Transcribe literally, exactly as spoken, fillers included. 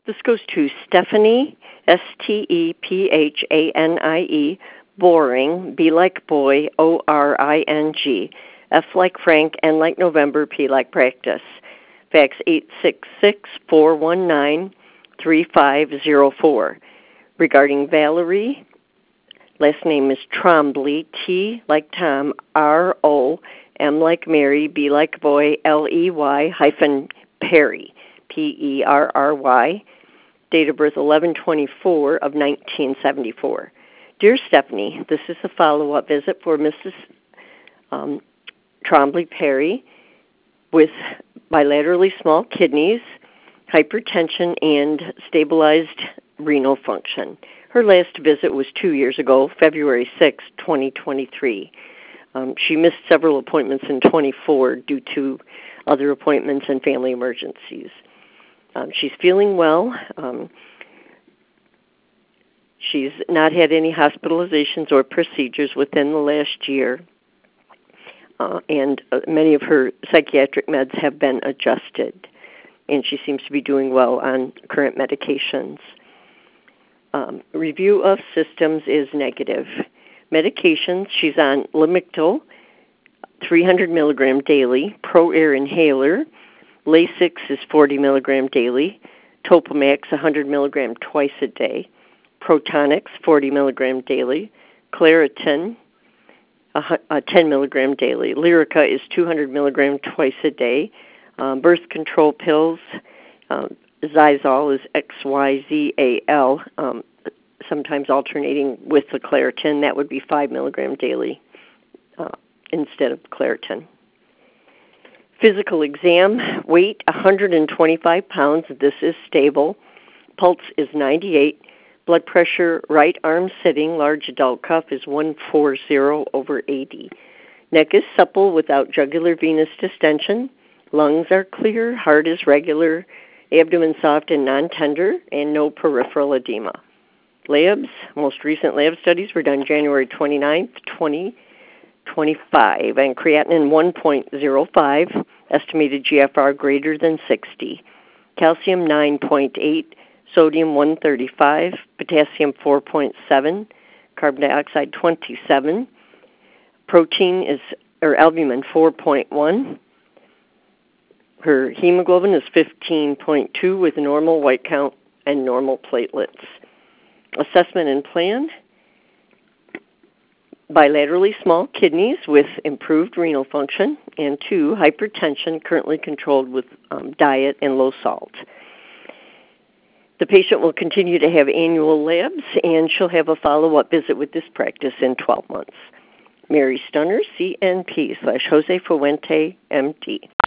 This goes to Stephanie, S T E P H A N I E, Boring, B like boy, O R I N G, F like Frank, N like November, P like practice. Fax eight six six, four one nine, three five zero four. Regarding Valerie, last name is Trombley, T like Tom, R O, M like Mary, B like boy, L E Y, hyphen Perry, P E R R Y. Date of birth eleven twenty-four of nineteen seventy-four. Dear Stephanie, this is a follow-up visit for Missus Um, Trombley Perry with bilaterally small kidneys, hypertension, and stabilized renal function. Her last visit was two years ago, February sixth, twenty twenty-three. Um, she missed several appointments in twenty-four due to other appointments and family emergencies. Um, she's feeling well. Um, she's not had any hospitalizations or procedures within the last year, uh, and uh, many of her psychiatric meds have been adjusted, and she seems to be doing well on current medications. Um, review of systems is negative. Medications, she's on Lamictal, three hundred milligram daily, Pro-Air inhaler. Lasix is forty milligram daily, Topamax one hundred milligram twice a day, Protonix forty milligram daily, Claritin uh, ten milligram daily, Lyrica is two hundred milligram twice a day, um, birth control pills, um, Xyzal is X Y Z A L, um, sometimes alternating with the Claritin. That would be five milligram daily uh, instead of Claritin. Physical exam, weight one hundred twenty-five pounds. This is stable. Pulse is ninety-eight. Blood pressure, right arm sitting, large adult cuff is one forty over eighty. Neck is supple without jugular venous distension. Lungs are clear. Heart is regular. Abdomen soft and non-tender, and no peripheral edema. Labs, most recent lab studies were done January twenty-ninth, twenty twenty-five, and creatinine one point zero five, estimated G F R greater than sixty, calcium nine point eight, sodium one thirty-five, potassium four point seven, carbon dioxide twenty-seven, protein is, or albumin four point one, her hemoglobin is fifteen point two with normal white count and normal platelets. Assessment and plan: bilaterally small kidneys with improved renal function, and two, hypertension currently controlled with um, diet and low salt. The patient will continue to have annual labs, and she'll have a follow-up visit with this practice in twelve months. Mary Stunner, C N P slash Jose Fuente, M D.